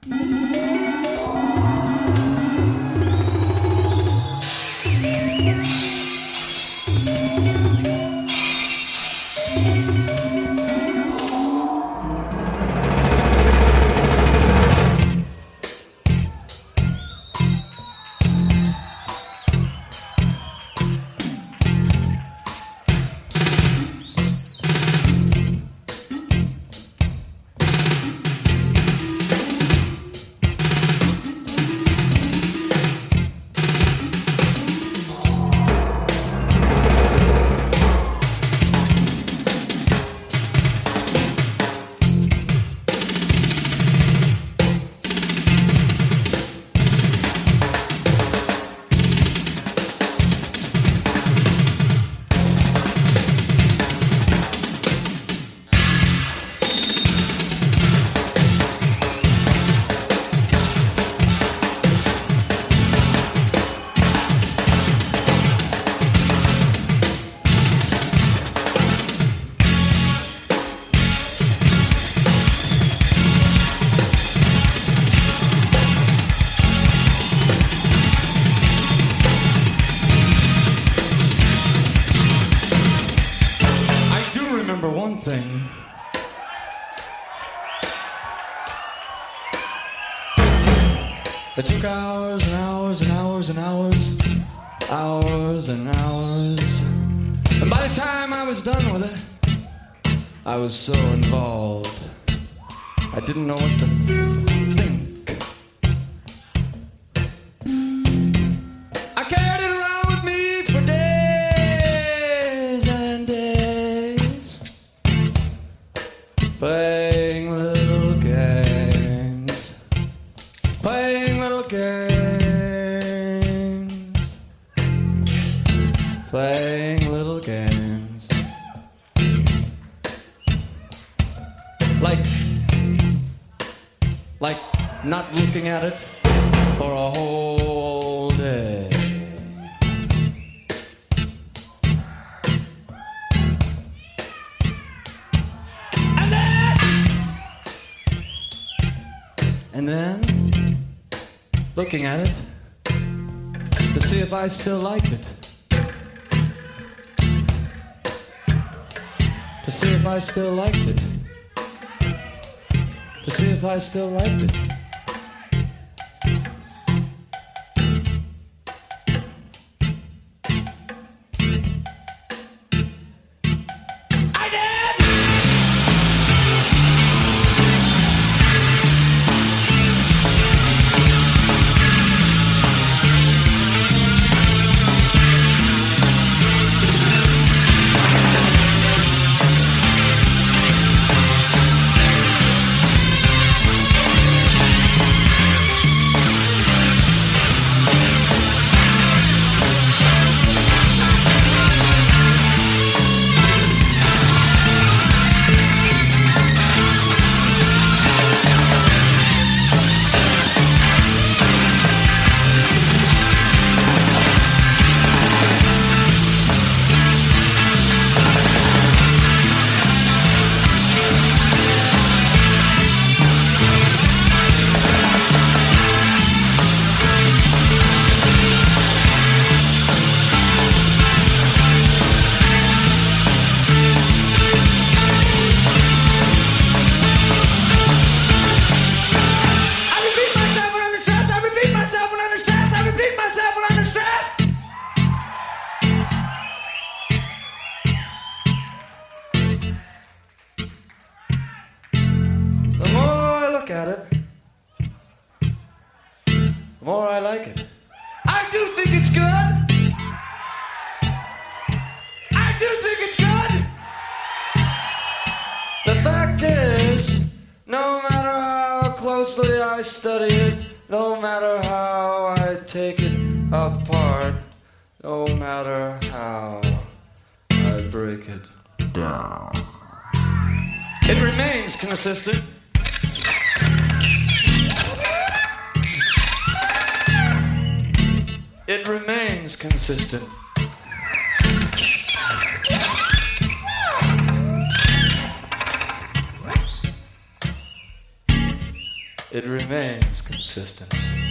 It took hours and hours and hours and hours, hours and hours. And by the time I was done with it, I was so involved, I didn't know what to think. I carried it around with me for days and days, playing little games, playing little games, playing little games. Like not looking at it for a whole day. And then looking at it to see if I still liked it. To see if I still liked it. To see if I still liked it. I did! The more I like it. I do think it's good. I do think it's good. The fact is, no matter how closely I study it, no matter how I take it apart, no matter how I break it down, it remains consistent. It remains consistent. it remains consistent.